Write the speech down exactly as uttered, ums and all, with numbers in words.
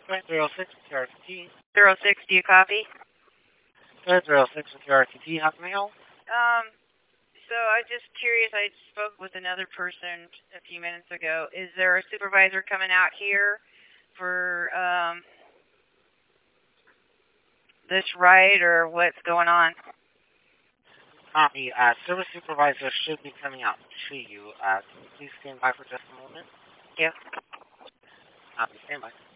Nine zero six with your R T T. Zero six, do you copy? Nine zero six with your R T T. How can I help? Um, so I'm just curious. I spoke with another person a few minutes ago. Is there a supervisor coming out here for um, this ride, or what's going on? Copy. Uh, service supervisor should be coming out to you. Uh, please stand by for just a moment. Yeah. Copy. Stand by.